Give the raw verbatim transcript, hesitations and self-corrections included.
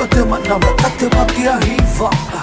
theo mặn nồng là tắt theo bao kia hy vọng.